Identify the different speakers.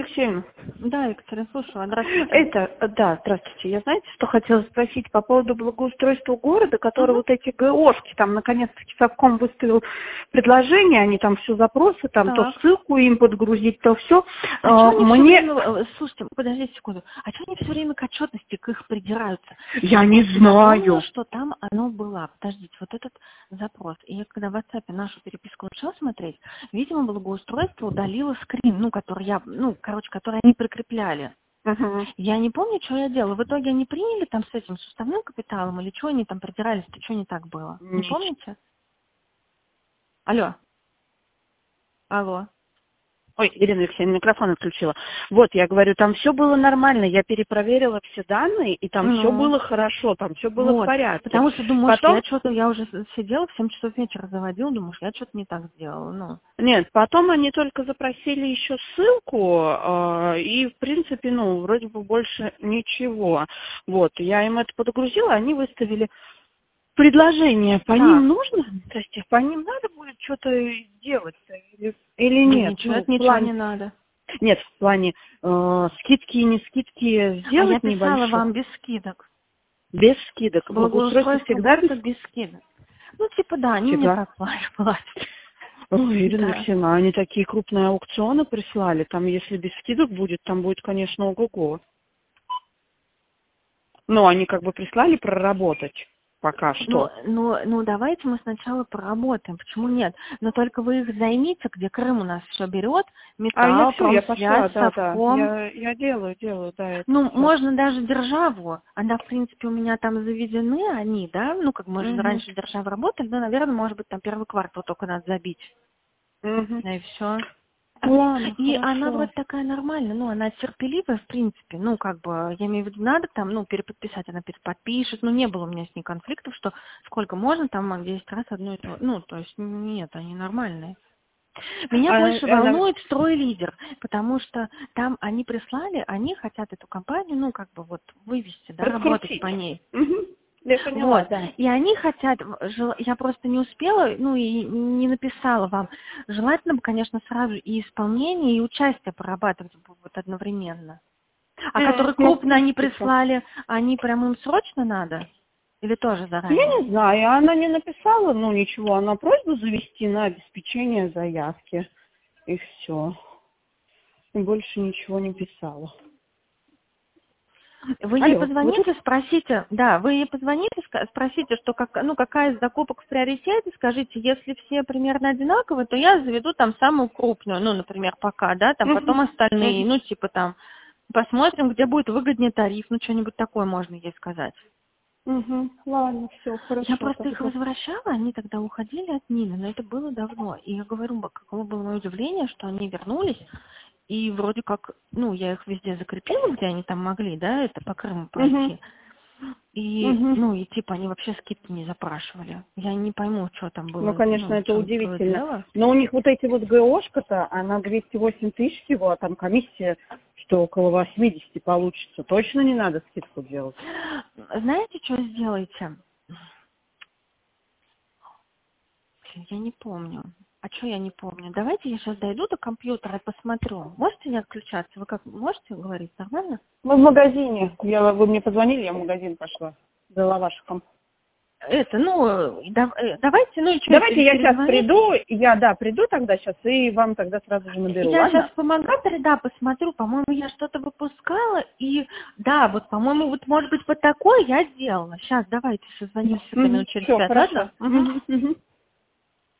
Speaker 1: Алексеевна.
Speaker 2: Да, Екатерина, слушаю. Здравствуйте.
Speaker 1: Да, здравствуйте. Я, знаете, что хотела спросить по поводу благоустройства города, который вот эти ГОшки, там, наконец-таки, Совком выставил предложение, они там все запросы, там, то
Speaker 2: Так.
Speaker 1: ссылку им подгрузить, то все.
Speaker 2: А что они все время... Слушайте, подождите секунду. А что они все время к отчетности к их придираются?
Speaker 1: Я не знаю.
Speaker 2: Я помню, что там оно было. Подождите, вот этот запрос. И я когда в WhatsApp нашу переписку начала смотреть, видимо, благоустройство удалило скрин, который они прикрепляли. Я не помню, что я делала. В итоге они приняли там с этим суставным капиталом или что они там придирались-то, что не так было? Не помните? Алло.
Speaker 1: Ой, Ирина Алексеевна, микрофон отключила. Вот, я говорю, там все было нормально, я перепроверила все данные, и там все было хорошо, там все было в порядке.
Speaker 2: Потому что, думаю, я уже сидела в 7 часов вечера заводила, думаю, я что-то не так сделала.
Speaker 1: Нет, потом они только запросили еще ссылку, и, в принципе, вроде бы больше ничего. Вот, я им это подгрузила, они выставили предложение. По ним нужно? То есть по ним надо будет что-то делать или нет?
Speaker 2: Ничего не надо.
Speaker 1: Нет, в плане скидки и не скидки сделать
Speaker 2: я писала
Speaker 1: небольшие.
Speaker 2: вам без скидок.
Speaker 1: Без скидок.
Speaker 2: Благоустройство всегда без скидок. Они мне так платят.
Speaker 1: Ой, Ирина Алексеевна, они такие крупные аукционы прислали. Там, если без скидок будет, там будет, конечно, ого-го. Они как бы прислали проработать. Пока что.
Speaker 2: Давайте мы сначала поработаем. Почему нет? Но только вы их займите, где Крым у нас все берет, металл, промсвязь, Совком.
Speaker 1: Я делаю, да.
Speaker 2: Можно даже державу. Она, в принципе, у меня там заведены, они, да? Мы же раньше державы работали, наверное, может быть, там первый квартал только надо забить. Да и все.
Speaker 1: Ладно,
Speaker 2: и
Speaker 1: хорошо.
Speaker 2: она вроде такая нормальная, она терпеливая, в принципе, я имею в виду, надо там, переподписать, она переподпишет, не было у меня с ней конфликтов, что сколько можно, там 10 раз одно и то, то есть нет, они нормальные. Меня больше волнует строй-лидер, потому что там они прислали, они хотят эту компанию, вывести, да, работать по ней.
Speaker 1: Я поняла, да.
Speaker 2: И они хотят, я просто не успела, и не написала вам. Желательно бы, конечно, сразу и исполнение, и участие прорабатывать одновременно. А которые крупно они прислали, они прям им срочно надо? Или тоже заранее?
Speaker 1: Я не знаю, она не написала, ничего, она просьбу завести на обеспечение заявки. И все. И больше ничего не писала.
Speaker 2: Вы ей позвоните, спросите, спросите, что какая из закупок в приоритете, скажите, если все примерно одинаковые, то я заведу там самую крупную, например, пока, да, там потом остальные, посмотрим, где будет выгоднее тариф, что-нибудь такое можно ей сказать.
Speaker 1: Ладно, все, хорошо.
Speaker 2: Я просто их возвращала, они тогда уходили от Нины, но это было давно. И я говорю, каково было мое удивление, что они вернулись, и вроде как, я их везде закрепила, где они там могли, да, это по Крыму пройти. И, они вообще скидки не запрашивали. Я не пойму, что там было.
Speaker 1: Конечно, это удивительно. Но у них эти ГОшка-то, она 208 тысяч всего, а там комиссия, что около 80 получится. Точно не надо скидку делать?
Speaker 2: Знаете, что сделайте? Я не помню. А что я не помню? Давайте я сейчас дойду до компьютера и посмотрю. Можете не отключаться? Вы как можете говорить? Нормально?
Speaker 1: Мы в магазине. Вы мне позвонили, я в магазин пошла. За лавашиком.
Speaker 2: Давайте,
Speaker 1: Давайте я сейчас приду, приду тогда сейчас и вам тогда сразу же наберу,
Speaker 2: Я
Speaker 1: ладно?
Speaker 2: сейчас по магаторе, посмотрю, по-моему, я что-то выпускала, и, по-моему, может быть, такое я сделала. Сейчас, давайте созвонимся минут через 5, ладно?
Speaker 1: Хорошо.